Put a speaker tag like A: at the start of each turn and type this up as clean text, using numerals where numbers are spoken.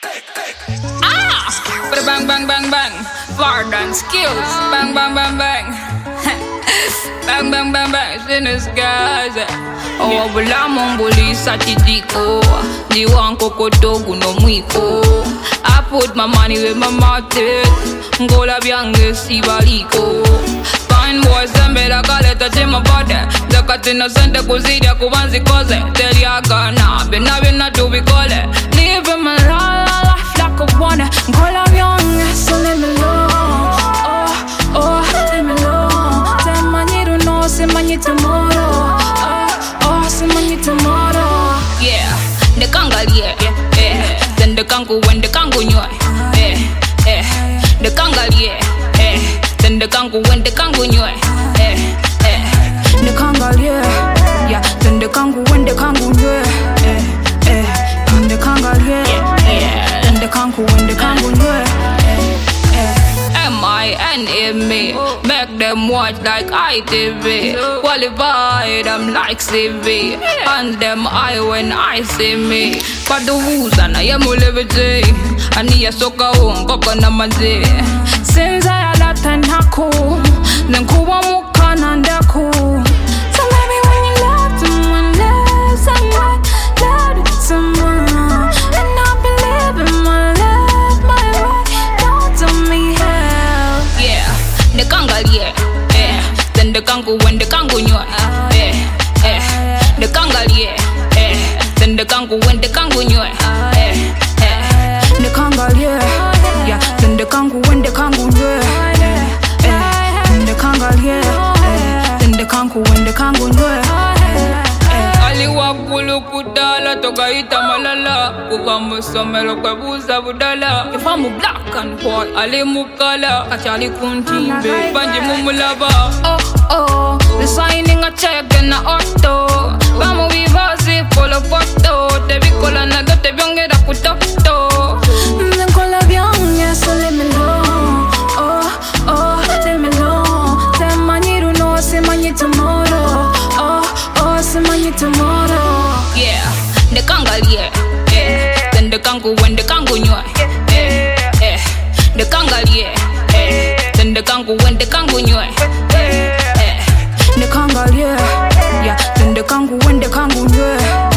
A: Bang bang bang bang, far dance skills. Bang bang bang bang, bang bang bang bang. Sinners guys. Oh, bula mumbuli satidiko. Diwanko kotogu no mwiko. I put my money where my mouth is. Ngola byange sibaliko. Fine boys them better call it touch my body. Zakatina sente kuzidia kubanzi koze. Tell ya gana, bena do we call it. Living my life like I wanna. Ngola byange so let me alone. Oh, let me alone. Tell my you know, say my tomorrow. Say my tomorrow. Yeah, the kangal yeah. Then the kangu when the kangu nyoi. The kangal yeah. Then the kangu when the kangu nyoi. The kangal yeah. Then the kangu when the kangu nyoi. The kangal yeah. Then the kangu when the kangu nyoi. M-I-N-M-E. Make them watch like ITV. Qualified them like CV. And them eye when I see me. But the woos and I am levity. And he is so cold, coconut mazi. Since I had that and haku, then kuwa mukana and daku. So maybe when you love someone, love someone, love someone. And I believe in my love, my right. Don't tell me hell. Yeah, the kangal yeah. Then the kangu when the kangu nyoi. The kangal yeah. Then the kangu when the kangu nyoi. The kangal yeah. Then the kangu when the kangu nyoi. Then the kangal yeah. Then the kangu when the kangu nyoi. Aliwa kulu kudala toka ita malala. Kukamusomelo kwa buza budala. If I'm black and white, ali mukala. Kachali kuntibe, banji mumulaba. Oh, the signing a check and a auto. Vamos vivasi follow photo. Te vi cola naga te bionge da kutoto. Then cola bionge so let me know. Oh, let me know. Say maniru no, say mani tomorrow. Oh, say mani tomorrow. Yeah, the kangal yeah. Then the kangu when the kangu nyoi. The kangal yeah. Then the kangu when the kangu nyoi. The kangal yeah. Then the kangu when the kangu nyoi.